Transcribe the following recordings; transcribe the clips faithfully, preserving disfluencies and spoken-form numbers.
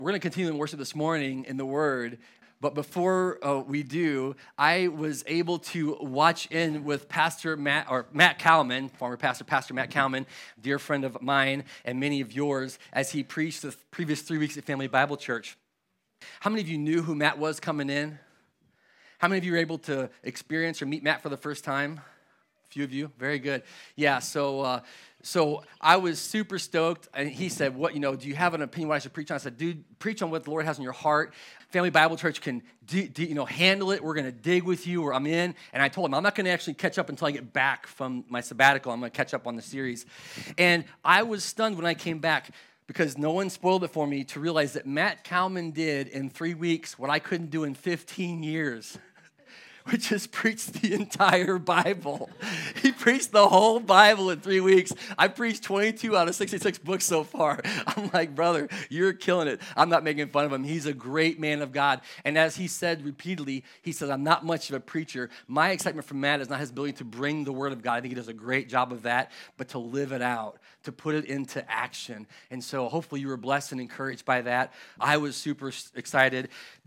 We're going to continue in worship this morning in the Word, but before uh, we do, I was able to watch in with Pastor Matt, or Matt Kalman, former pastor, Pastor Matt Kalman, dear friend of mine and many of yours, as he preached the previous three weeks at Family Bible Church. How many of you knew who Matt was coming in? How many of you were able to experience or meet Matt for the first time? A few of you, very good. Yeah, so uh, so I was super stoked, and he said, "What you know? Do you have an opinion what I should preach on?" I said, "Dude, preach on what the Lord has in your heart. Family Bible Church can do, do, you know handle it. We're going to dig with you, or I'm in." And I told him, "I'm not going to actually catch up until I get back from my sabbatical. I'm going to catch up on the series." And I was stunned when I came back, because no one spoiled it for me, to realize that Matt Kalman did in three weeks what I couldn't do in fifteen years. Which is preach the entire Bible. He preached the whole Bible in three weeks. I preached twenty-two out of sixty-six books so far. I'm like, brother, you're killing it. I'm not making fun of him. He's a great man of God. And as he said repeatedly, he says, I'm not much of a preacher. My excitement for Matt is not his ability to bring the word of God. I think he does a great job of that, but to live it out, to put it into action. And so hopefully you were blessed and encouraged by that. I was super excited.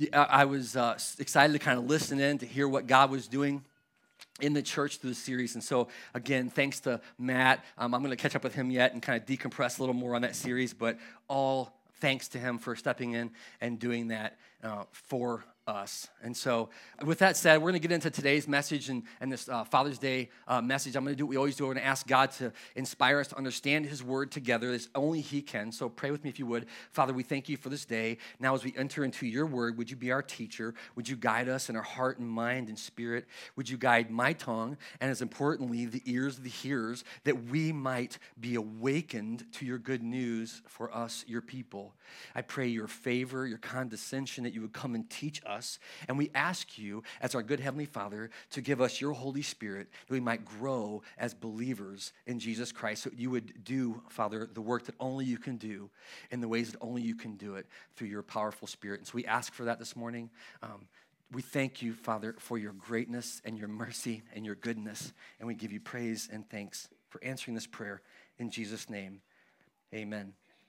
I was uh, excited to kind of listen in, to hear what God was doing in the church through the series. And so, again, thanks to Matt. Um, I'm going to catch up with him yet and kind of decompress a little more on that series, but all thanks to him for stepping in and doing that uh, for us. And so with that said, we're going to get into today's message and, and this uh, Father's Day uh, message. I'm going to do what we always do. We're going to ask God to inspire us to understand his word together as only he can. So pray with me if you would. Father, we thank you for this day. Now as we enter into your word, would you be our teacher? Would you guide us in our heart and mind and spirit? Would you guide my tongue and, as importantly, the ears of the hearers, that we might be awakened to your good news for us, your people? I pray your favor, your condescension, that you would come and teach us. Us, and we ask you, as our good Heavenly Father, to give us your Holy Spirit, that we might grow as believers in Jesus Christ, so you would do, Father, the work that only you can do in the ways that only you can do it through your powerful Spirit. And so we ask for that this morning. Um, we thank you, Father, for your greatness and your mercy and your goodness, and we give you praise and thanks for answering this prayer in Jesus' name. Amen.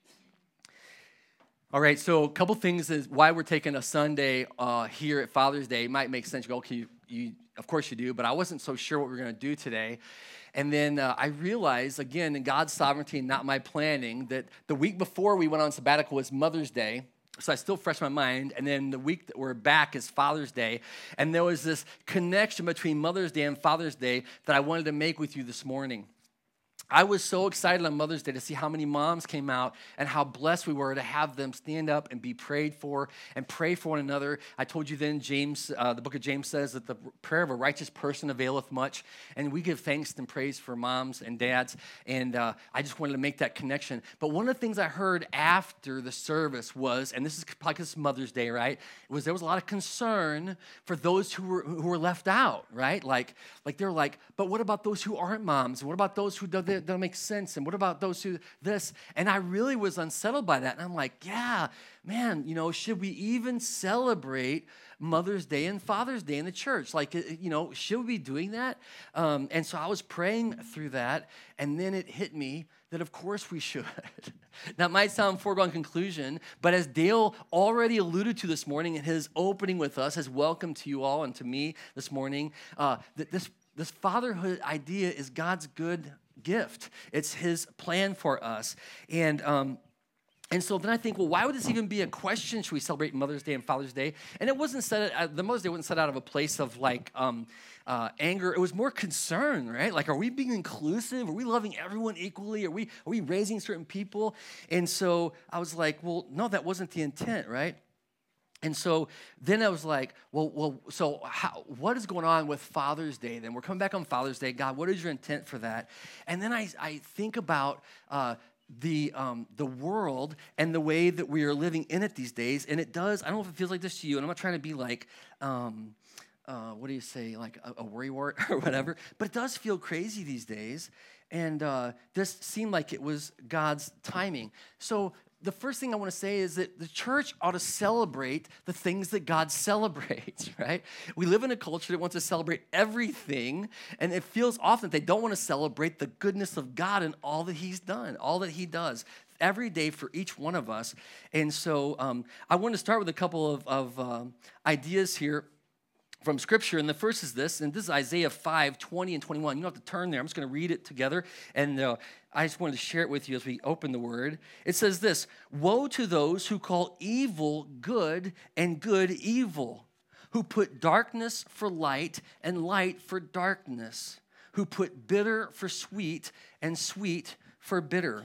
All right, so a couple things is why we're taking a Sunday uh, here at Father's Day. It might make sense. You go, okay, you, you, of course you do, but I wasn't so sure what we were going to do today. And then uh, I realized, again, in God's sovereignty and not my planning, that the week before we went on sabbatical was Mother's Day. So I still fresh in my mind. And then the week that we're back is Father's Day. And there was this connection between Mother's Day and Father's Day that I wanted to make with you this morning. I was so excited on Mother's Day to see how many moms came out and how blessed we were to have them stand up and be prayed for and pray for one another. I told you then, James, uh, the book of James says that the prayer of a righteous person availeth much, and we give thanks and praise for moms and dads, and uh, I just wanted to make that connection. But one of the things I heard after the service was, and this is probably because it's Mother's Day, right, was there was a lot of concern for those who were who were left out, right? Like, like they're like, but what about those who aren't moms? And what about those who don't? That don't make sense. And what about those who this? And I really was unsettled by that. And I'm like, yeah, man, you know, should we even celebrate Mother's Day and Father's Day in the church? Like, you know, should we be doing that? Um, and so I was praying through that. And then it hit me that, of course, we should. Now, it might sound foregone conclusion, but as Dale already alluded to this morning in his opening with us, his welcome to you all and to me this morning, uh, that this, this fatherhood idea is God's good gift. It's his plan for us. And um, and so then I think, well, why would this even be a question? Should we celebrate Mother's Day and Father's Day? And it wasn't said, uh, the Mother's Day wasn't said out of a place of like um, uh, anger. It was more concern, right? Like, are we being inclusive? Are we loving everyone equally? Are we, are we raising certain people? And so I was like, well, no, that wasn't the intent, right? And so then I was like, well, well, so how, what is going on with Father's Day then? We're coming back on Father's Day. God, what is your intent for that? And then I, I think about uh, the um, the world and the way that we are living in it these days. And it does, I don't know if it feels like this to you, and I'm not trying to be like, um, uh, what do you say, like a, a worrywart or whatever, but it does feel crazy these days. And uh, this seemed like it was God's timing. So the first thing I want to say is that the church ought to celebrate the things that God celebrates, right? We live in a culture that wants to celebrate everything, and it feels often that they don't want to celebrate the goodness of God and all that he's done, all that he does. every day for each one of us. And so um, I want to start with a couple of, of um, ideas here from Scripture, and the first is this, and this is Isaiah five, twenty and twenty-one. You don't have to turn there. I'm just going to read it together, and uh, I just wanted to share it with you as we open the Word. It says this, "Woe to those who call evil good and good evil, who put darkness for light and light for darkness, who put bitter for sweet and sweet for bitter.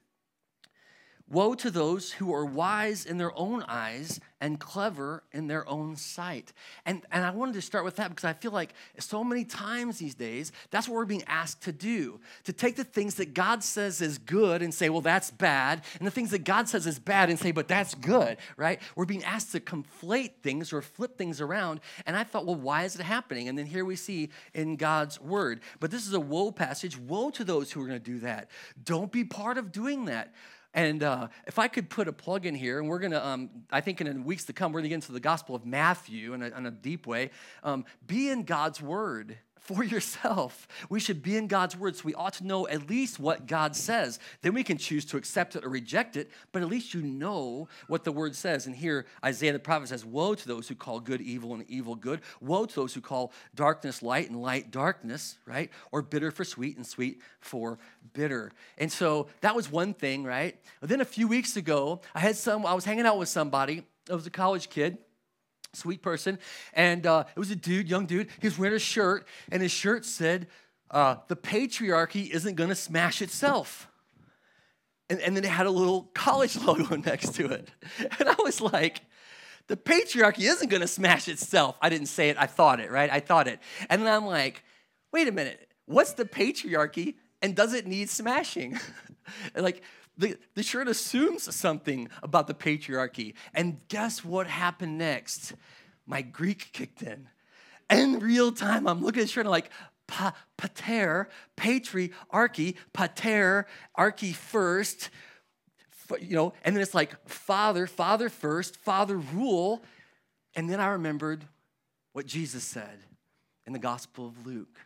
Woe to those who are wise in their own eyes and clever in their own sight." And, and I wanted to start with that because I feel like so many times these days, that's what we're being asked to do, to take the things that God says is good and say, well, that's bad, and the things that God says is bad and say, but that's good, right? We're being asked to conflate things or flip things around, and I thought, well, why is it happening? And then here we see in God's word. But this is a woe passage. Woe to those who are going to do that. Don't be part of doing that. And uh, if I could put a plug in here, and we're going to, um, I think in weeks to come, we're going to get into the Gospel of Matthew in a, in a deep way. Um, be in God's Word for yourself. We should be in God's Word, so we ought to know at least what God says. Then we can choose to accept it or reject it, but at least you know what the Word says. And here, Isaiah the prophet says, "Woe to those who call good evil and evil good. Woe to those who call darkness light and light darkness," right? Or bitter for sweet and sweet for bitter. And so that was one thing, right? But then a few weeks ago, I had some, I was hanging out with somebody. It was a college kid. Sweet person, and uh, it was a dude, young dude. He was wearing a shirt, and his shirt said, uh, "The patriarchy isn't going to smash itself." And, and then it had a little college logo next to it. And I was like, the patriarchy isn't going to smash itself. I didn't say it. I thought it, right? I thought it. And then I'm like, wait a minute. What's the patriarchy, and does it need smashing? Like, The, the shirt assumes something about the patriarchy. And guess what happened next? My Greek kicked in. In real time, I'm looking at the shirt and I'm like, pa, pater, patriarchy, pater, archy first, you know, and then it's like father, father first, father rule. And then I remembered what Jesus said in the Gospel of Luke.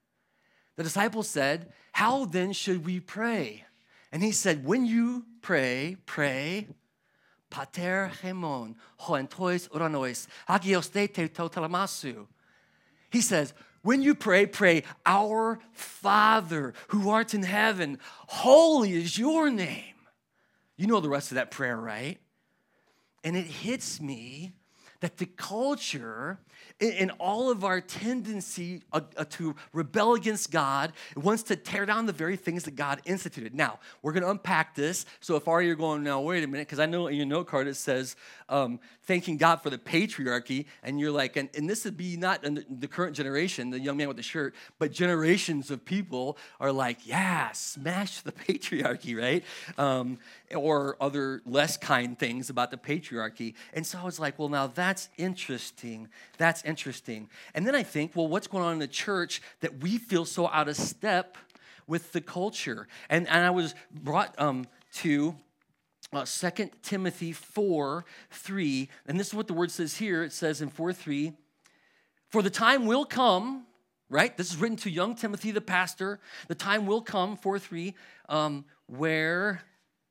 The disciples said, "How then should we pray?" And he said, when you pray, pray, pater hemon, hoentois uranois, hagios te totalamasu. He says, when you pray, pray, "Our Father who art in heaven, holy is your name." You know the rest of that prayer, right? And it hits me that the culture, in all of our tendency uh, uh, to rebel against God, wants to tear down the very things that God instituted. Now, we're going to unpack this. So if already you're going, now, wait a minute, because I know in your note card it says, um, thanking God for the patriarchy, and you're like, and, and this would be not in the, the current generation, the young man with the shirt, but generations of people are like, yeah, smash the patriarchy, right? Um, or other less kind things about the patriarchy. And so I was like, well, now that's interesting. That's interesting. And then I think, well, what's going on in the church that we feel so out of step with the culture? And, and I was brought um, to uh, Second Timothy four three, and this is what the word says here. It says in four three, "For the time will come," right? This is written to young Timothy, the pastor. "The time will come," four three, um, "where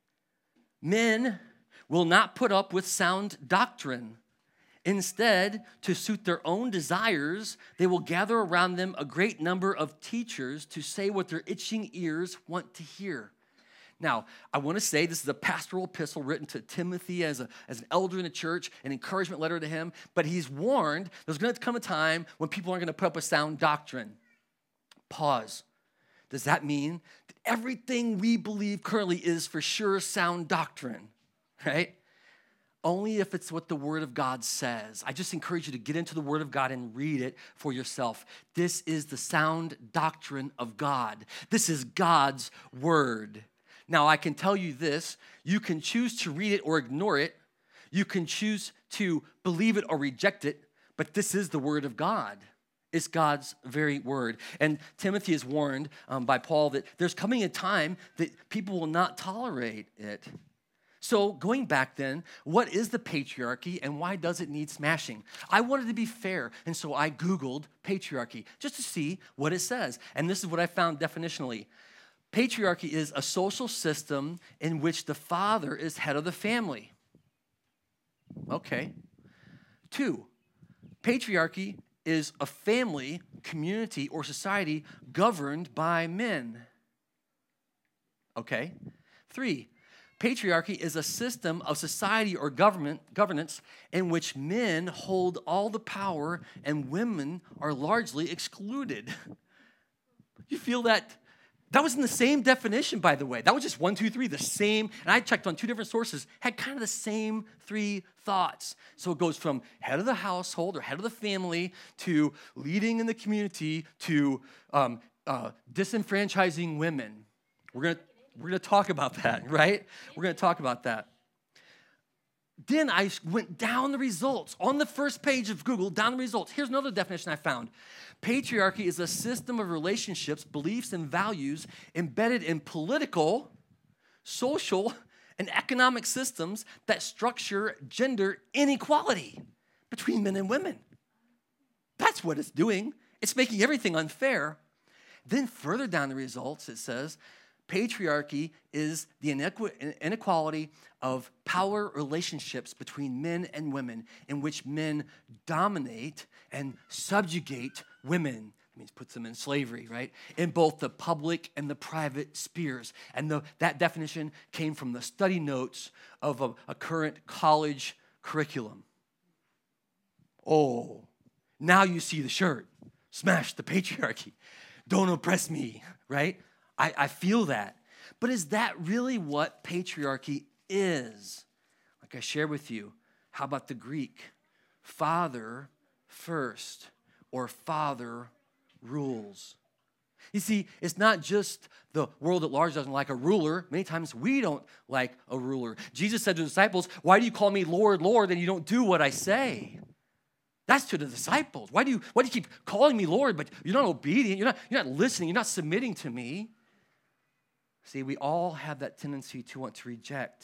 men will not put up with sound doctrine. Instead, to suit their own desires, they will gather around them a great number of teachers to say what their itching ears want to hear." Now, I want to say this is a pastoral epistle written to Timothy as, a, as an elder in the church, an encouragement letter to him, but he's warned there's going to come a time when people aren't going to put up with sound doctrine. Pause. Does that mean that everything we believe currently is for sure sound doctrine, right? Only if it's what the Word of God says. I just encourage you to get into the Word of God and read it for yourself. This is the sound doctrine of God. This is God's Word. Now, I can tell you this. You can choose to read it or ignore it. You can choose to believe it or reject it, but this is the Word of God. It's God's very word. And Timothy is warned um, by Paul that there's coming a time that people will not tolerate it. So going back then, what is the patriarchy and why does it need smashing? I wanted to be fair, and so I Googled patriarchy just to see what it says. And this is what I found definitionally. Patriarchy is a social system in which the father is head of the family. Okay. Two, patriarchy is a family, community, or society governed by men. Okay. Three, patriarchy is a system of society or government governance in which men hold all the power and women are largely excluded. You feel that? That was in the same definition, by the way. That was just one, two, three, the same. And I checked on two different sources, had kind of the same three thoughts. So it goes from head of the household or head of the family to leading in the community to um, uh, disenfranchising women. We're going to we're gonna talk about that, right? We're going to talk about that. Then I went down the results. On the first page of Google, down the results. Here's another definition I found. Patriarchy is a system of relationships, beliefs, and values embedded in political, social, and economic systems that structure gender inequality between men and women. That's what it's doing. It's making everything unfair. Then further down the results, it says, patriarchy is the inequality of power relationships between men and women in which men dominate and subjugate women. It means puts them in slavery, right? In both the public and the private spheres. And the, that definition came from the study notes of a, a current college curriculum. Oh, now you see the shirt. Smash the patriarchy. Don't oppress me, right? I, I feel that. But is that really what patriarchy is? Like I shared with you, how about the Greek? Father first, or father rules. You see, it's not just the world at large doesn't like a ruler. Many times we don't like a ruler. Jesus said to the disciples, why do you call me Lord, Lord, and you don't do what I say? That's to the disciples. Why do you, why do you keep calling me Lord, but you're not obedient, you're not, you're not listening, you're not submitting to me? See, we all have that tendency to want to reject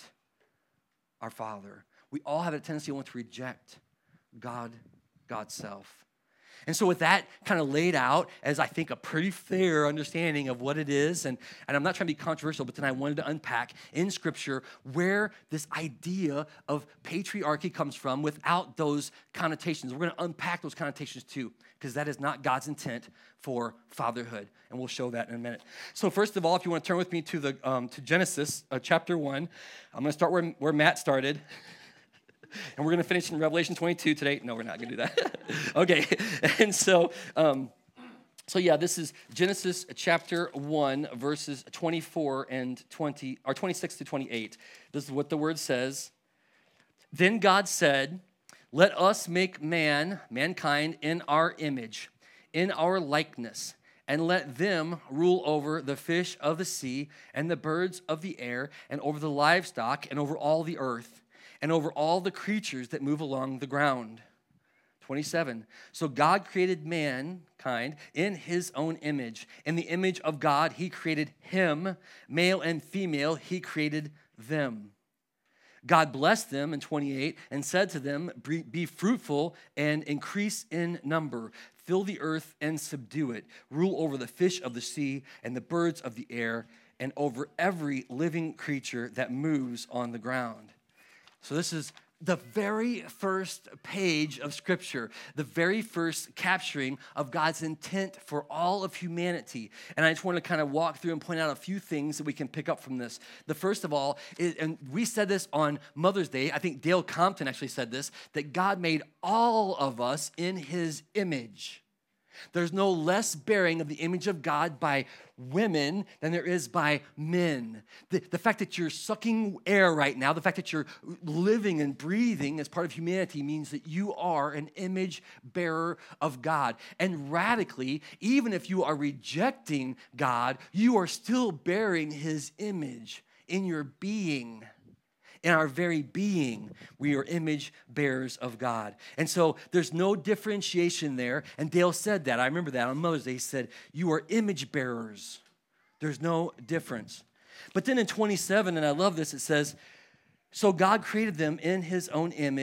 our Father. We all have that tendency to want to reject God, God's self. And so with that kind of laid out as I think a pretty fair understanding of what it is, and, and I'm not trying to be controversial, but then I wanted to unpack in Scripture where this idea of patriarchy comes from without those connotations. We're going to unpack those connotations too, because that is not God's intent for fatherhood, and we'll show that in a minute. So first of all, if you want to turn with me to the um, to Genesis uh, chapter one, I'm going to start where, where Matt started. And we're going to finish in Revelation twenty-two today. No, we're not going to do that. Okay. And so, um, so yeah, this is Genesis chapter one, verses twenty-four and twenty, or twenty-six to twenty-eight. This is what the word says. Then God said, let us make man, mankind, in our image, in our likeness, and let them rule over the fish of the sea and the birds of the air and over the livestock and over all the earth, and over all the creatures that move along the ground. twenty-seven. So God created mankind in his own image. In the image of God, he created him. Male and female, he created them. God blessed them in twenty-eight and said to them, be fruitful and increase in number. Fill the earth and subdue it. Rule over the fish of the sea and the birds of the air and over every living creature that moves on the ground. So this is the very first page of Scripture, the very first capturing of God's intent for all of humanity. And I just want to kind of walk through and point out a few things that we can pick up from this. The first of all, is, and we said this on Mother's Day, I think Dale Compton actually said this, that God made all of us in his image. There's no less bearing of the image of God by women than there is by men. The, the fact that you're sucking air right now, the fact that you're living and breathing as part of humanity means that you are an image bearer of God. And radically, even if you are rejecting God, you are still bearing his image in your being. In our very being, we are image bearers of God. And so there's no differentiation there. And Dale said that. I remember that on Mother's Day. He said, you are image bearers. There's no difference. But then in twenty-seven, and I love this, it says, so God created them in his own image.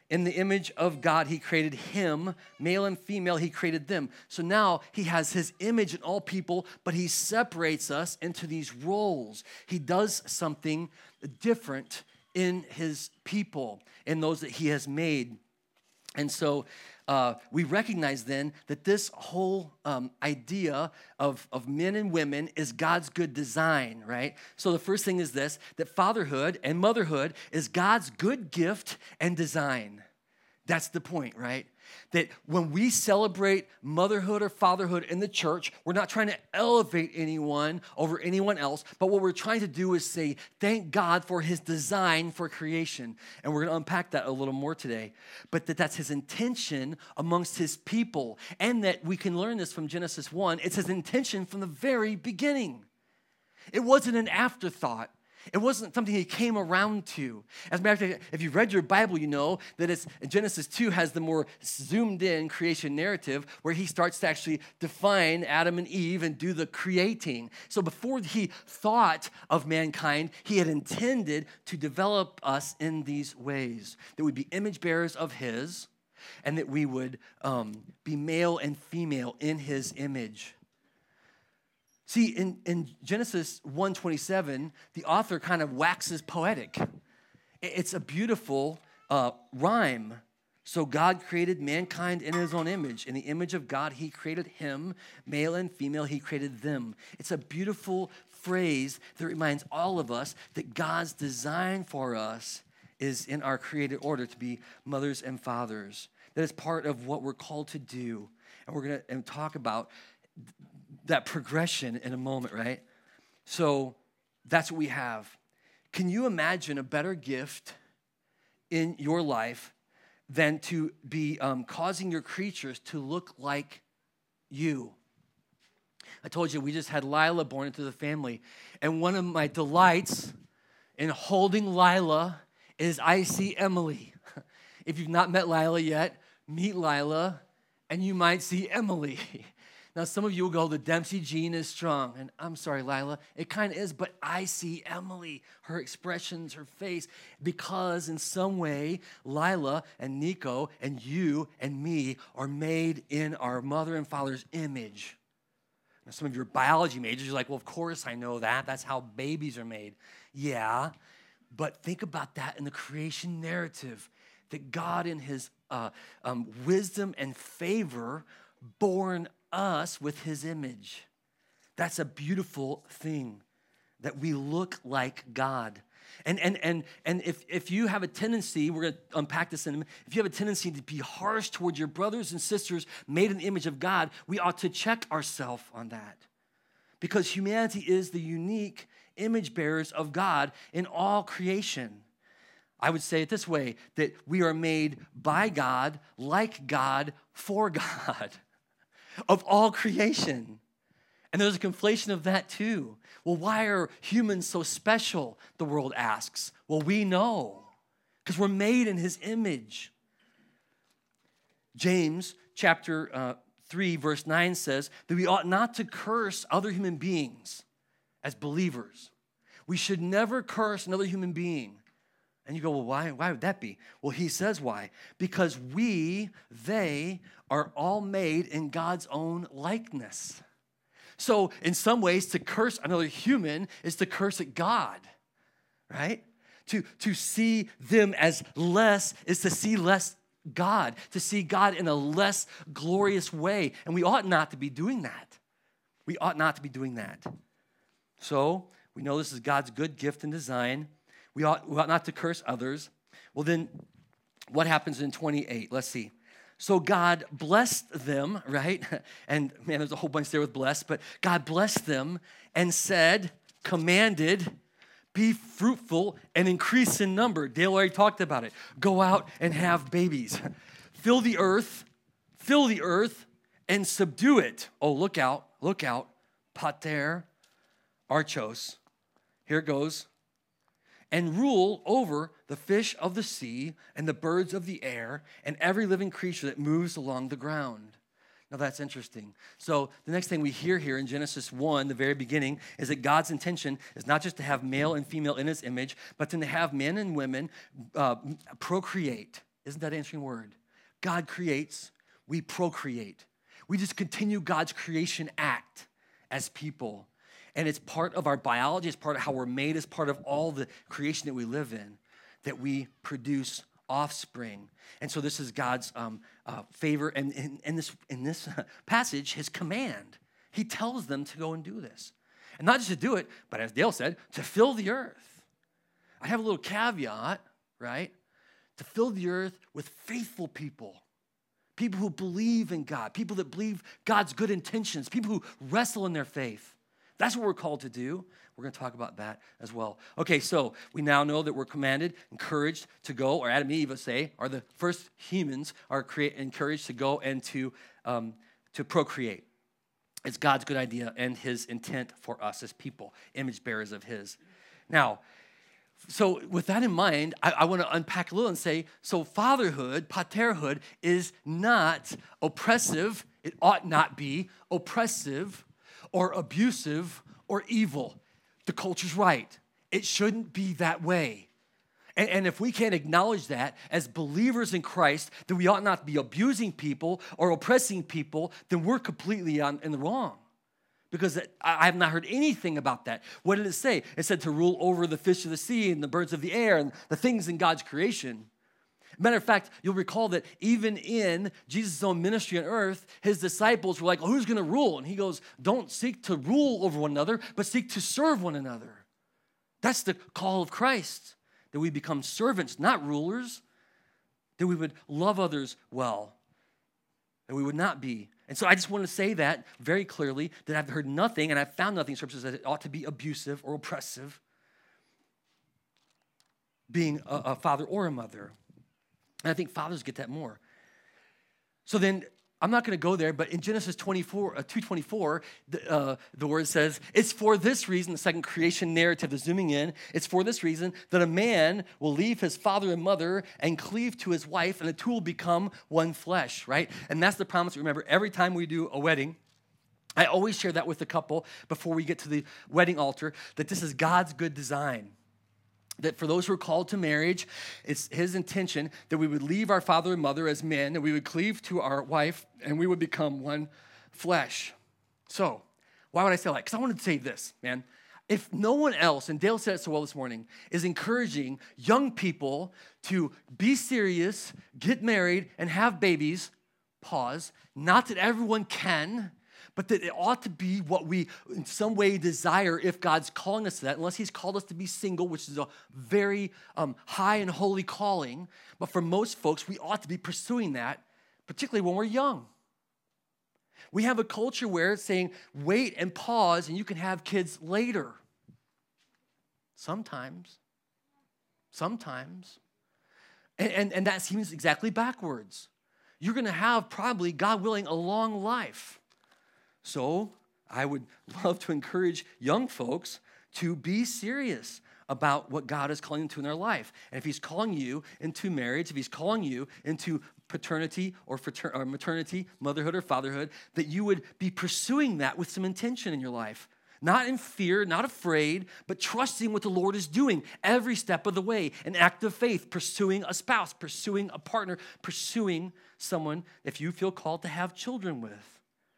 In the image of God, he created him, male and female, he created them. So now he has his image in all people, but he separates us into these roles. He does something different in his people, in those that he has made. And so uh, we recognize then that this whole um, idea of, of men and women is God's good design, right? So the first thing is this, that fatherhood and motherhood is God's good gift and design. That's the point, right? That when we celebrate motherhood or fatherhood in the church, we're not trying to elevate anyone over anyone else, but what we're trying to do is say, thank God for his design for creation. And we're going to unpack that a little more today. But that that's his intention amongst his people. And that we can learn this from Genesis one. It's his intention from the very beginning. It wasn't an afterthought. It wasn't something he came around to. As a matter of fact, if you've read your Bible, you know that it's, Genesis two has the more zoomed in creation narrative where he starts to actually define Adam and Eve and do the creating. So before he thought of mankind, he had intended to develop us in these ways, that we'd be image bearers of his and that we would um, be male and female in his image. See, in, in Genesis one twenty-seven, the author kind of waxes poetic. It's a beautiful uh, rhyme. So God created mankind in his own image. In the image of God, he created him, male and female, he created them. It's a beautiful phrase that reminds all of us that God's design for us is in our created order to be mothers and fathers. That is part of what we're called to do. And we're going to talk about that progression in a moment, right? So that's what we have. Can you imagine a better gift in your life than to be um, causing your creatures to look like you? I told you we just had Lila born into the family. And one of my delights in holding Lila is I see Emily. If you've not met Lila yet, meet Lila and you might see Emily. Now, some of you will go, the Dempsey gene is strong. And I'm sorry, Lila, it kind of is, but I see Emily, her expressions, her face, because in some way, Lila and Nico and you and me are made in our mother and father's image. Now, some of your biology majors, you're like, well, of course I know that. That's how babies are made. Yeah, but think about that in the creation narrative, that God in his uh, um, wisdom and favor born us with his image. That's a beautiful thing, that we look like God. And and and and if, if you have a tendency, we're going to unpack this in a minute, if you have a tendency to be harsh towards your brothers and sisters made in the image of God, we ought to check ourselves on that. Because humanity is the unique image bearers of God in all creation. I would say it this way, that we are made by God, like God, for God. Of all creation. And there's a conflation of that too. Well, why are humans so special, the world asks? Well, we know, because we're made in his image. James chapter uh, three, verse nine says that we ought not to curse other human beings as believers. We should never curse another human being. And you go, well, why, why would that be? Well, he says why. Because we, they, are all made in God's own likeness. So in some ways, to curse another human is to curse at God, right? To, to see them as less is to see less God, to see God in a less glorious way. And we ought not to be doing that. We ought not to be doing that. So we know this is God's good gift and design. We ought, we ought not to curse others. Well, then what happens in twenty-eight? Let's see. So God blessed them, right? And man, there's a whole bunch there with blessed, but God blessed them and said, commanded, be fruitful and increase in number. Dale already talked about it. Go out and have babies. Fill the earth, fill the earth and subdue it. Oh, look out, look out. Pater, archos. Here it goes. And rule over the fish of the sea and the birds of the air and every living creature that moves along the ground. Now that's interesting. So the next thing we hear here in Genesis one, the very beginning, is that God's intention is not just to have male and female in his image, but to have men and women uh, procreate. Isn't that an interesting word? God creates, we procreate. We just continue God's creation act as people. And it's part of our biology, it's part of how we're made, it's part of all the creation that we live in, that we produce offspring. And so this is God's um, uh, favor. And in, in this, in this passage, his command, he tells them to go and do this. And not just to do it, but as Dale said, to fill the earth. I have a little caveat, right? To fill the earth with faithful people. People who believe in God, people that believe God's good intentions, people who wrestle in their faith. That's what we're called to do. We're going to talk about that as well. Okay, so we now know that we're commanded, encouraged to go, or Adam and Eve, say, are the first humans are create, encouraged to go and to, um, to procreate. It's God's good idea and his intent for us as people, image bearers of his. Now, so with that in mind, I, I want to unpack a little and say, so fatherhood, paterhood, is not oppressive. It ought not be oppressive or abusive or evil. The culture's right. It shouldn't be that way. And, and if we can't acknowledge that as believers in Christ, that we ought not be abusing people or oppressing people, then we're completely on, in the wrong. Because I have not heard anything about that. What did it say? It said to rule over the fish of the sea and the birds of the air and the things in God's creation. Matter of fact, you'll recall that even in Jesus' own ministry on earth, his disciples were like, oh, who's going to rule? And he goes, don't seek to rule over one another, but seek to serve one another. That's the call of Christ, that we become servants, not rulers, that we would love others well, that we would not be. And so I just want to say that very clearly, that I've heard nothing, and I've found nothing in scriptures that it ought to be abusive or oppressive, being a, a father or a mother. And I think fathers get that more. So then, I'm not going to go there, but in Genesis twenty-four, uh, two twenty-four, the, uh, the word says, it's for this reason, the second creation narrative is zooming in, it's for this reason that a man will leave his father and mother and cleave to his wife, and the two will become one flesh, right? And that's the promise. Remember, every time we do a wedding, I always share that with the couple before we get to the wedding altar, that this is God's good design. That for those who are called to marriage, it's his intention that we would leave our father and mother as men, and we would cleave to our wife, and we would become one flesh. So, why would I say that? Because I wanted to say this, man. If no one else, and Dale said it so well this morning, is encouraging young people to be serious, get married, and have babies, pause, not that everyone can, but that it ought to be what we in some way desire if God's calling us to that, unless he's called us to be single, which is a very um, high and holy calling. But for most folks, we ought to be pursuing that, particularly when we're young. We have a culture where it's saying, wait and pause, and you can have kids later. Sometimes. Sometimes. And, and, and that seems exactly backwards. You're going to have probably, God willing, a long life. So I would love to encourage young folks to be serious about what God is calling them to in their life. And if he's calling you into marriage, if he's calling you into paternity or, frater- or maternity, motherhood or fatherhood, that you would be pursuing that with some intention in your life. Not in fear, not afraid, but trusting what the Lord is doing every step of the way. An act of faith, pursuing a spouse, pursuing a partner, pursuing someone if you feel called to have children with.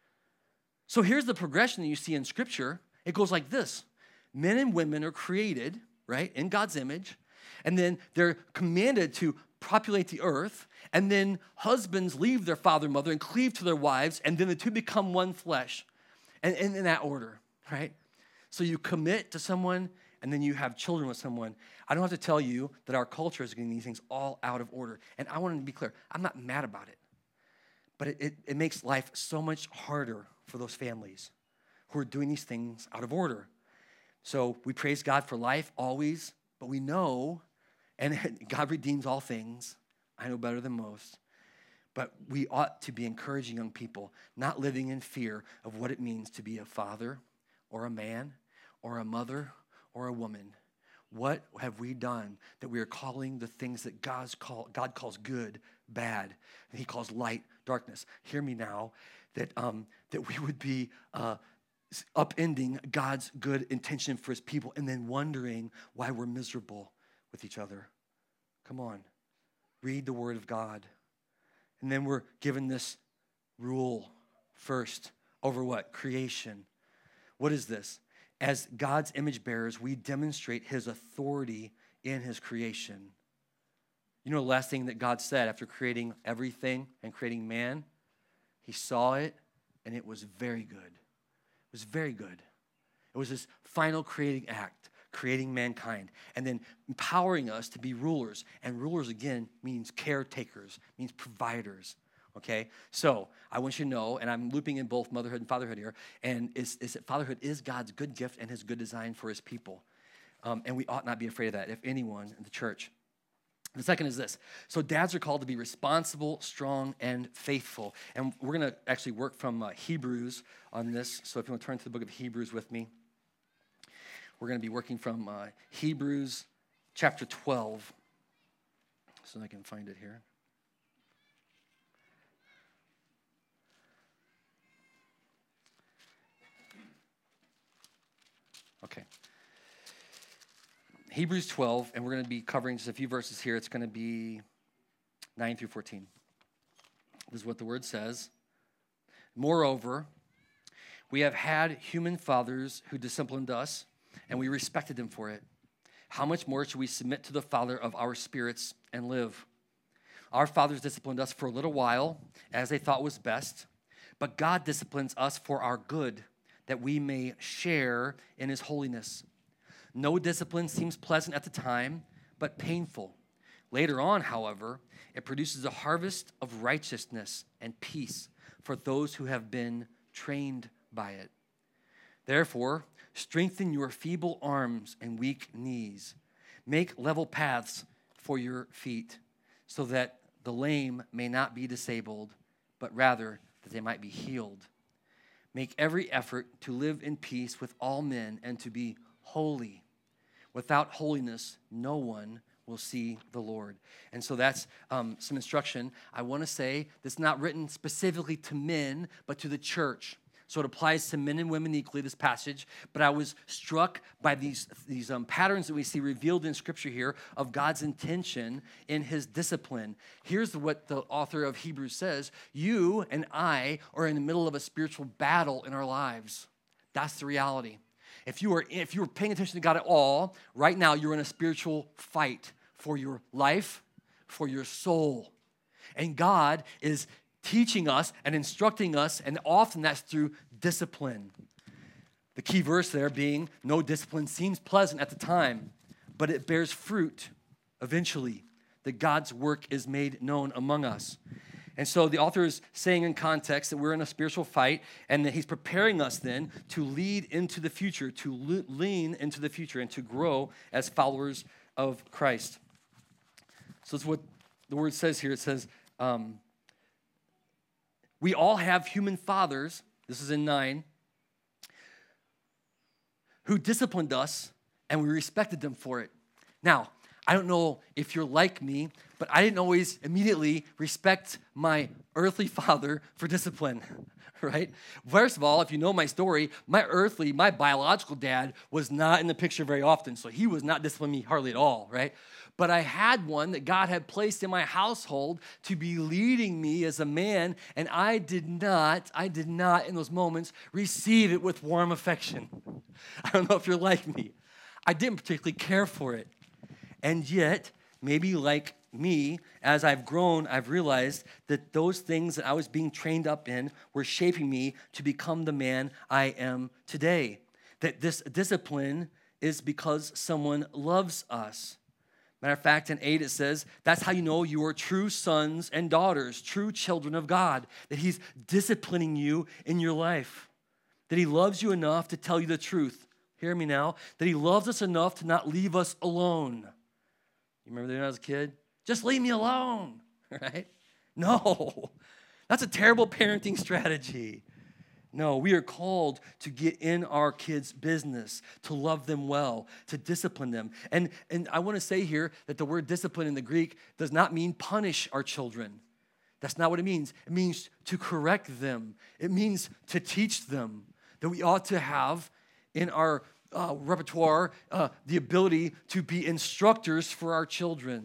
So here's the progression that you see in Scripture. It goes like this. Men and women are created, right, in God's image, and then they're commanded to populate the earth, and then husbands leave their father and mother and cleave to their wives, and then the two become one flesh, and, and in that order, right? So you commit to someone, and then you have children with someone. I don't have to tell you that our culture is getting these things all out of order, and I want to be clear. I'm not mad about it, but it, it, it makes life so much harder for those families who are doing these things out of order. So we praise God for life always, but we know, and God redeems all things. I know better than most. But we ought to be encouraging young people, not living in fear of what it means to be a father or a man or a mother or a woman. What have we done that we are calling the things that God's call, God calls good, bad, and he calls light, darkness? Hear me now. That um, that we would be uh, upending God's good intention for his people and then wondering why we're miserable with each other. Come on. read the Word of God. And then we're given this rule first over what? Creation. What is this? As God's image bearers, we demonstrate his authority in his creation. You know the last thing that God said after creating everything and creating man? He saw it, and it was very good. It was very good. It was his final creating act, creating mankind, and then empowering us to be rulers. And rulers, again, means caretakers, means providers. Okay, so I want you to know, and I'm looping in both motherhood and fatherhood here, and is, is that fatherhood is God's good gift and his good design for his people. Um, and we ought not be afraid of that, if anyone in the church. The second is this. So dads are called to be responsible, strong, and faithful. And we're going to actually work from uh, Hebrews on this. So if you want to turn to the book of Hebrews with me, we're going to be working from uh, Hebrews chapter twelve. So I can find it here. Okay. Hebrews twelve, and we're going to be covering just a few verses here. It's going to be nine through fourteen. This is what the word says. Moreover, we have had human fathers who disciplined us, and we respected them for it. How much more should we submit to the Father of our spirits and live? Our fathers disciplined us for a little while, as they thought was best, but God disciplines us for our good, that we may share in his holiness. No discipline seems pleasant at the time, but painful. Later on, however, it produces a harvest of righteousness and peace for those who have been trained by it. Therefore, strengthen your feeble arms and weak knees. Make level paths for your feet, so that the lame may not be disabled, but rather that they might be healed. Make every effort to live in peace with all men and to be holy. Without holiness, no one will see the Lord. And so that's um, some instruction. I want to say that's not written specifically to men, but to the church. So it applies to men and women equally, this passage. But I was struck by these, these um, patterns that we see revealed in Scripture here of God's intention in his discipline. Here's what the author of Hebrews says. You and I are in the middle of a spiritual battle in our lives. That's the reality. If you are if you are paying attention to God at all, right now you're in a spiritual fight for your life, for your soul. And God is teaching us and instructing us, and often that's through discipline. The key verse there being, no discipline seems pleasant at the time, but it bears fruit eventually, that God's work is made known among us. And so the author is saying in context that we're in a spiritual fight, and that he's preparing us then to lead into the future, to le- lean into the future, and to grow as followers of Christ. So that's what the word says here. It says, um, we all have human fathers, this is in nine, who disciplined us, and we respected them for it. Now, I don't know if you're like me, but I didn't always immediately respect my earthly father for discipline, right? First of all, if you know my story, my earthly, my biological dad was not in the picture very often, so he was not disciplining me hardly at all, right? But I had one that God had placed in my household to be leading me as a man, and I did not, I did not in those moments receive it with warm affection. I don't know if you're like me. I didn't particularly care for it. And yet, maybe like me, as I've grown, I've realized that those things that I was being trained up in were shaping me to become the man I am today. That this discipline is because someone loves us. Matter of fact, in eight it says, that's how you know you are true sons and daughters, true children of God, that he's disciplining you in your life, that he loves you enough to tell you the truth. Hear me now, that he loves us enough to not leave us alone. You remember that when I was a kid? Just leave me alone, right? No, that's a terrible parenting strategy. No, we are called to get in our kids' business, to love them well, to discipline them. And, and I want to say here that the word discipline in the Greek does not mean punish our children. That's not what it means. It means to correct them. It means to teach them, that we ought to have in our uh, repertoire uh, the ability to be instructors for our children.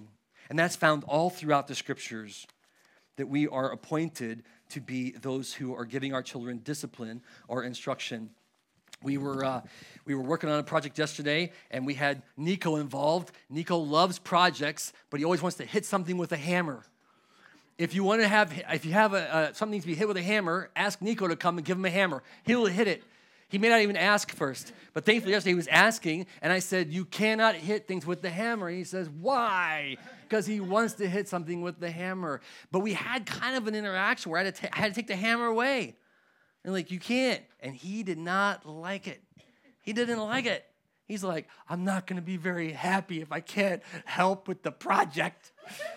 And that's found all throughout the scriptures, that we are appointed to be those who are giving our children discipline or instruction. We were uh, we were working on a project yesterday, and we had Nico involved. Nico loves projects, but he always wants to hit something with a hammer. If you want to have, if you have a, uh, something needs to be hit with a hammer, ask Nico to come and give him a hammer. He'll hit it. He may not even ask first. But thankfully yesterday he was asking, and I said, you cannot hit things with the hammer. And he says, why? Because he wants to hit something with the hammer. But we had kind of an interaction where I had to, t- I had to take the hammer away. And like, you can't. And he did not like it. He didn't like it. He's like, I'm not going to be very happy if I can't help with the project.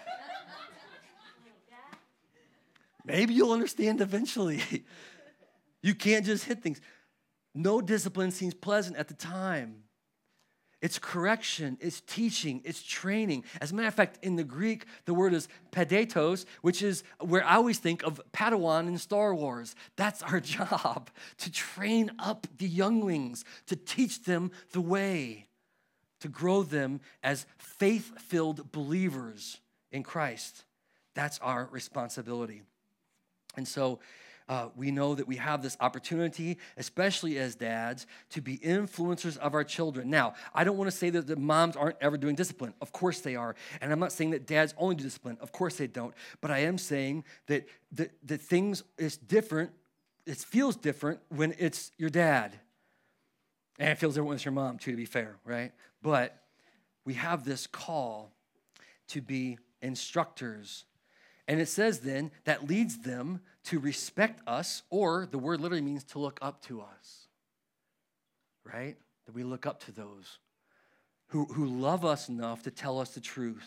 Maybe you'll understand eventually. You can't just hit things. No discipline seems pleasant at the time. It's correction, it's teaching, it's training. As a matter of fact, in the Greek, the word is pedetos, which is where I always think of Padawan in Star Wars. That's our job, to train up the younglings, to teach them the way, to grow them as faith-filled believers in Christ. That's our responsibility. And so uh, we know that we have this opportunity, especially as dads, to be influencers of our children. Now, I don't want to say that the moms aren't ever doing discipline. Of course they are. And I'm not saying that dads only do discipline. Of course they don't. But I am saying that the, the things is different. It feels different when it's your dad. And it feels different when it's your mom, too, to be fair, right? But we have this call to be instructors. And it says then that leads them to respect us, or the word literally means to look up to us, right? That we look up to those who, who love us enough to tell us the truth.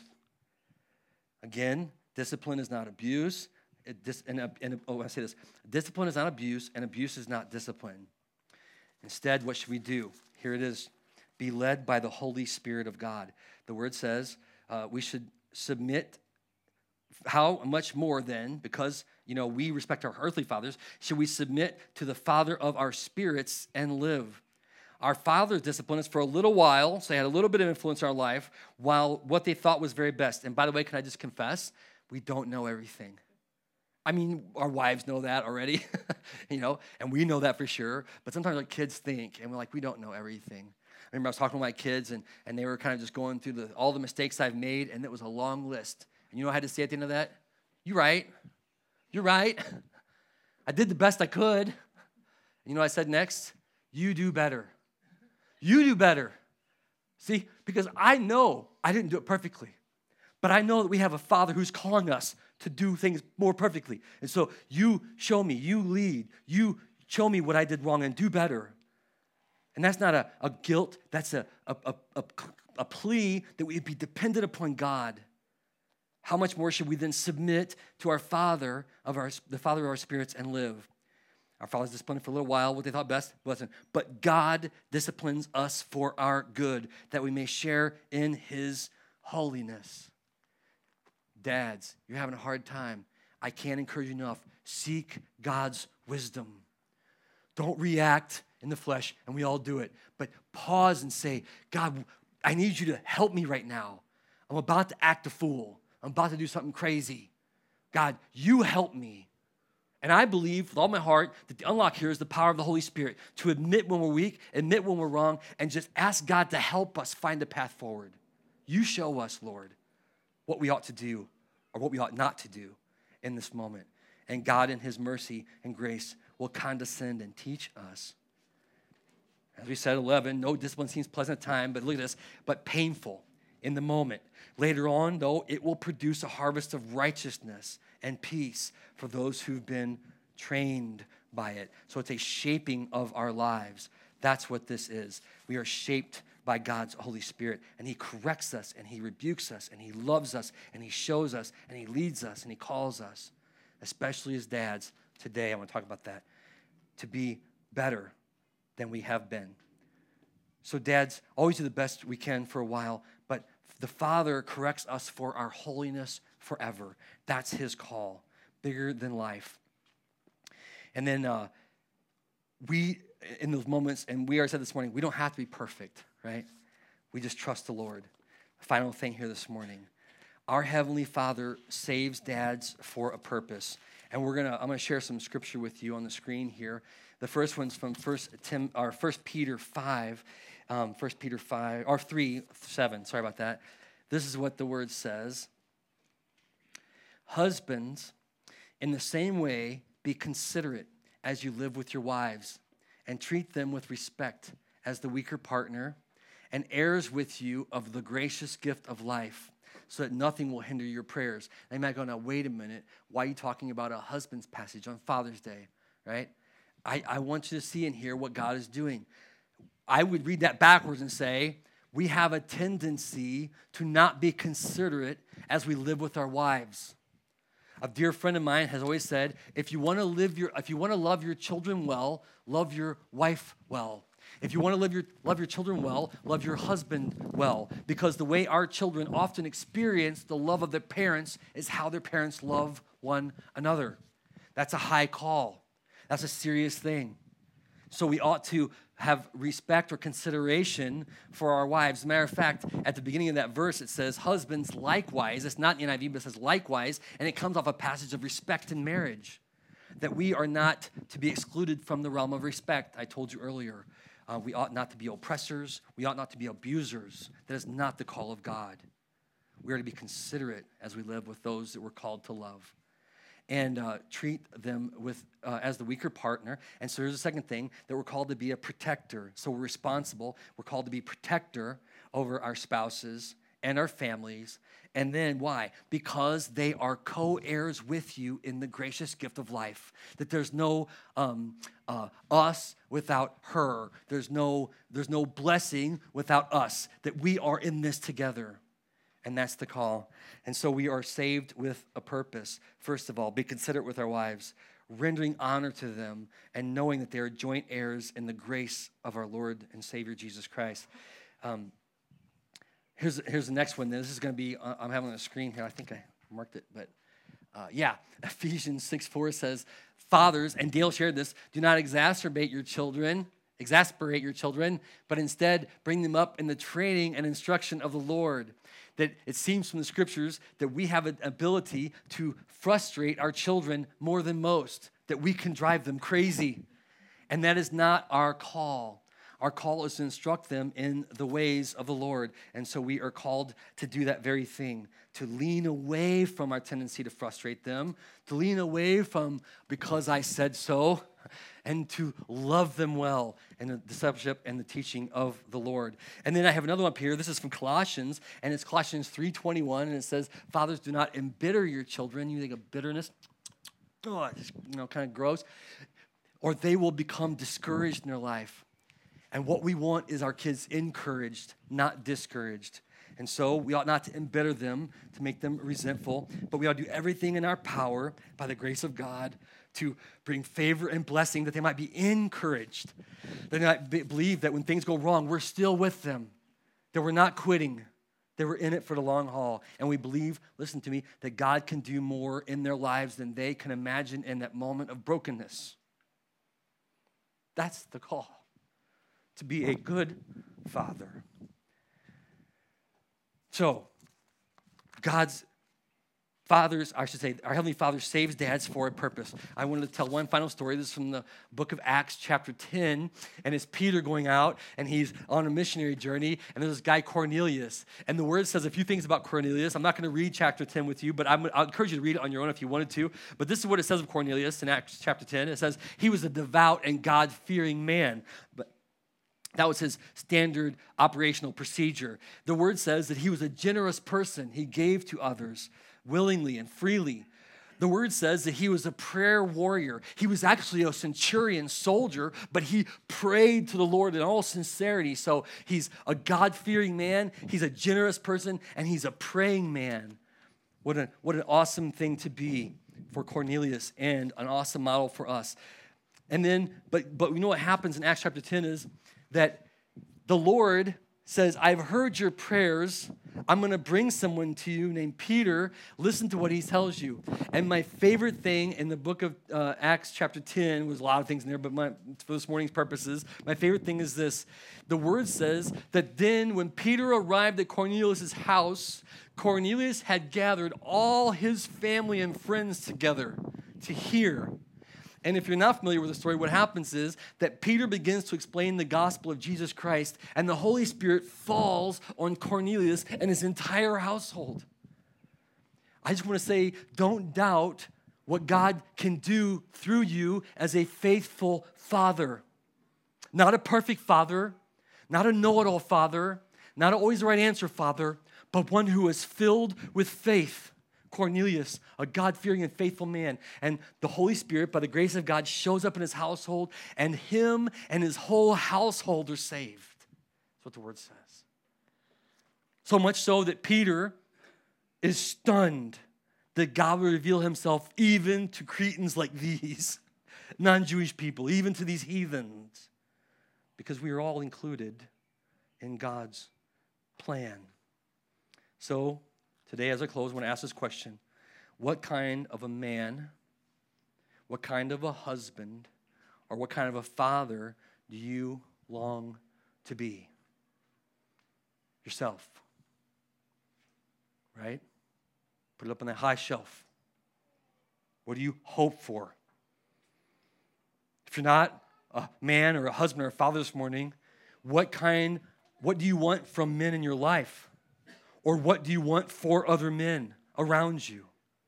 Again, discipline is not abuse. It dis, and, and, oh, I say this. Discipline is not abuse, and abuse is not discipline. Instead, what should we do? Here it is. Be led by the Holy Spirit of God. The word says uh, we should submit. How much more then, because, you know, we respect our earthly fathers, should we submit to the Father of our spirits and live? Our Father's discipline is for a little while, so they had a little bit of influence in our life, while what they thought was very best. And by the way, can I just confess? We don't know everything. I mean, our wives know that already, you know, and we know that for sure. But sometimes our kids think, and we're like, we don't know everything. I remember I was talking to my kids, and, and they were kind of just going through the, all the mistakes I've made, and it was a long list. And you know what I had to say at the end of that? You're right. You're right. I did the best I could. And you know what I said next? You do better. You do better. See, because I know I didn't do it perfectly. But I know that we have a Father who's calling us to do things more perfectly. And so you show me, you lead, you show me what I did wrong and do better. And that's not a, a guilt, that's a, a, a, a, a plea that we be dependent upon God. How much more should we then submit to our Father, of our, the Father of our spirits, and live? Our fathers disciplined for a little while what they thought best, but God disciplines us for our good, that we may share in His holiness. Dads, you're having a hard time. I can't encourage you enough. Seek God's wisdom. Don't react in the flesh, and we all do it. But pause and say, God, I need you to help me right now. I'm about to act a fool. I'm about to do something crazy. God, you help me. And I believe with all my heart that the unlock here is the power of the Holy Spirit to admit when we're weak, admit when we're wrong, and just ask God to help us find a path forward. You show us, Lord, what we ought to do or what we ought not to do in this moment. And God in His mercy and grace will condescend and teach us. As we said, eleven, no discipline seems pleasant at the time, but look at this, but painful in the moment. Later on, though, it will produce a harvest of righteousness and peace for those who've been trained by it. So it's a shaping of our lives. That's what this is. We are shaped by God's Holy Spirit, and He corrects us, and He rebukes us, and He loves us, and He shows us, and He leads us, and He calls us, especially as dads. Today, I want to talk about that, to be better than we have been. So dads, always do the best we can for a while, but the Father corrects us for our holiness forever. That's His call, bigger than life. And then uh, we, in those moments, and we already said this morning, we don't have to be perfect, right? We just trust the Lord. Final thing here this morning. Our Heavenly Father saves dads for a purpose. And we're gonna, I'm gonna share some scripture with you on the screen here. The first one's from First Tim, or First Peter five, um, First Peter five, or three, seven. Sorry about that. This is what the word says. Husbands, in the same way, be considerate as you live with your wives, and treat them with respect as the weaker partner, and heirs with you of the gracious gift of life, so that nothing will hinder your prayers. They might go, now, wait a minute. Why are you talking about a husband's passage on Father's Day, right? I, I want you to see and hear what God is doing. I would read that backwards and say, we have a tendency to not be considerate as we live with our wives. A dear friend of mine has always said, if you want to live your, if you want to love your children well, love your wife well. If you want to live your, love your children well, love your husband well. Because the way our children often experience the love of their parents is how their parents love one another. That's a high call. That's a serious thing. So we ought to have respect or consideration for our wives. As a matter of fact, at the beginning of that verse, it says, husbands likewise. It's not in the N I V, but it says likewise, and it comes off a passage of respect in marriage, that we are not to be excluded from the realm of respect. I told you earlier, uh, we ought not to be oppressors. We ought not to be abusers. That is not the call of God. We are to be considerate as we live with those that we're called to love, and uh, treat them with uh, as the weaker partner. And so here's the second thing, that we're called to be a protector. So we're responsible. We're called to be protector over our spouses and our families. And then why? Because they are co-heirs with you in the gracious gift of life. That there's no um, uh, us without her. There's no, there's no blessing without us. That we are in this together. And that's the call. And so we are saved with a purpose. First of all, be considerate with our wives, rendering honor to them, and knowing that they are joint heirs in the grace of our Lord and Savior Jesus Christ. Um, here's, here's the next one. This is going to be, uh, I'm having on the screen here. I think I marked it, but uh, yeah. Ephesians six four says, fathers, and Dale shared this, do not exacerbate your children, exasperate your children, but instead bring them up in the training and instruction of the Lord. That it seems from the scriptures that we have an ability to frustrate our children more than most, that we can drive them crazy. And that is not our call. Our call is to instruct them in the ways of the Lord. And so we are called to do that very thing, to lean away from our tendency to frustrate them, to lean away from because I said so, and to love them well in the discipleship and the teaching of the Lord. And then I have another one up here. This is from Colossians, and it's Colossians three twenty-one, and it says, fathers, do not embitter your children. You think of bitterness, oh, it's, you know, kind of gross, or they will become discouraged in their life. And what we want is our kids encouraged, not discouraged. And so we ought not to embitter them, to make them resentful, but we ought to do everything in our power by the grace of God to bring favor and blessing, that they might be encouraged. They might be, believe that when things go wrong, we're still with them, that we're not quitting, that we're in it for the long haul. And we believe, listen to me, that God can do more in their lives than they can imagine in that moment of brokenness. That's the call, to be a good father. So, God's fathers, I should say, our Heavenly Father saves dads for a purpose. I wanted to tell one final story. This is from the book of Acts, chapter ten, and it's Peter going out, and he's on a missionary journey, and there's this guy, Cornelius, and the word says a few things about Cornelius. I'm not going to read chapter ten with you, but I'm, I'll encourage you to read it on your own if you wanted to, but this is what it says of Cornelius in Acts chapter ten. It says, he was a devout and God-fearing man, but that was his standard operational procedure. The word says that he was a generous person. He gave to others willingly and freely. The word says that he was a prayer warrior. He was actually a centurion soldier, but he prayed to the Lord in all sincerity. So he's a God-fearing man, he's a generous person, and he's a praying man. What, a, what an awesome thing to be for Cornelius, and an awesome model for us. And then, but but we know what happens in Acts chapter ten is that the Lord says, I've heard your prayers I'm going to bring someone to you named Peter. Listen to what he tells you. And my favorite thing in the book of uh, Acts chapter ten, was a lot of things in there, but my, for this morning's purposes, my favorite thing is this. The word says that then when Peter arrived at Cornelius' house, Cornelius had gathered all his family and friends together to hear. And if you're not familiar with the story, what happens is that Peter begins to explain the gospel of Jesus Christ, and the Holy Spirit falls on Cornelius and his entire household. I just want to say, don't doubt what God can do through you as a faithful father. Not a perfect father, not a know-it-all father, not always the right answer father, but one who is filled with faith. Cornelius, a God-fearing and faithful man. And the Holy Spirit, by the grace of God, shows up in his household, and him and his whole household are saved. That's what the word says. So much so that Peter is stunned that God will reveal himself even to Cretans like these, non-Jewish people, even to these heathens, because we are all included in God's plan. So, today, as I close, I want to ask this question. What kind of a man, what kind of a husband, or what kind of a father do you long to be? Yourself. Right? Put it up on that high shelf. What do you hope for? If you're not a man or a husband or a father this morning, what kind, what do you want from men in your life? Or what do you want for other men around you?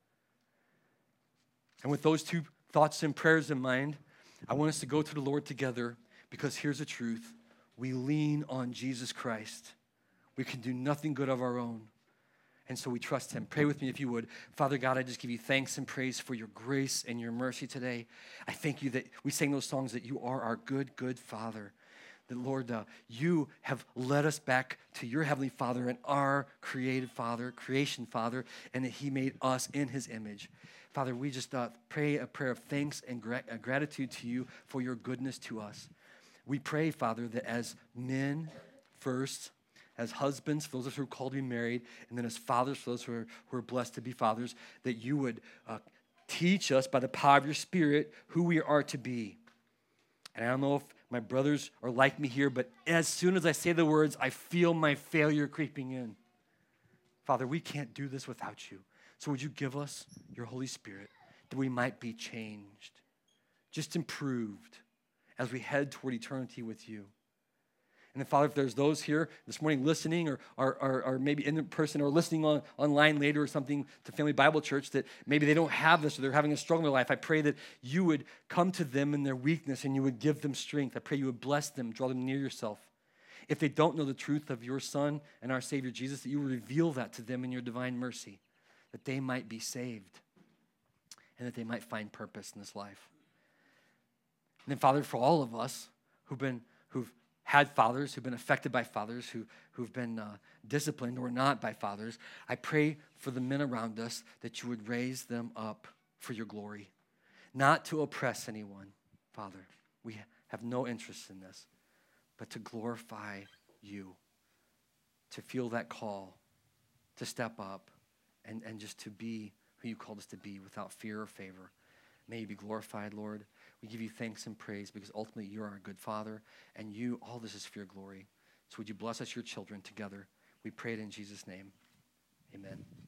And with those two thoughts and prayers in mind, I want us to go to the Lord together, because here's the truth. We lean on Jesus Christ. We can do nothing good of our own. And so we trust him. Pray with me if you would. Father God, I just give you thanks and praise for your grace and your mercy today. I thank you that we sang those songs that you are our good, good Father. That, Lord, uh, you have led us back to your Heavenly Father and our created Father, creation Father, and that he made us in his image. Father, we just uh, pray a prayer of thanks and gra- uh, gratitude to you for your goodness to us. We pray, Father, that as men first, as husbands, for those of us who are called to be married, and then as fathers, for those who are, who are blessed to be fathers, that you would uh, teach us by the power of your Spirit who we are to be. And I don't know if my brothers are like me here, but as soon as I say the words, I feel my failure creeping in. Father, we can't do this without you. So would you give us your Holy Spirit that we might be changed, just improved as we head toward eternity with you. And then, Father, if there's those here this morning listening or, or, or, or maybe in person or listening on, online later or something to Family Bible Church that maybe they don't have this or they're having a struggle in their life, I pray that you would come to them in their weakness and you would give them strength. I pray you would bless them, draw them near yourself. If they don't know the truth of your Son and our Savior Jesus, that you would reveal that to them in your divine mercy, that they might be saved and that they might find purpose in this life. And then, Father, for all of us who've been, who've had fathers, who've been affected by fathers, who, who've been uh, disciplined or not by fathers, I pray for the men around us that you would raise them up for your glory, not to oppress anyone, Father. We have no interest in this, but to glorify you, to feel that call, to step up, and, and just to be who you called us to be without fear or favor. May you be glorified, Lord. We give you thanks and praise because ultimately you're our good Father, and you, all this is for your glory. So would you bless us, your children, together? We pray it in Jesus' name. Amen.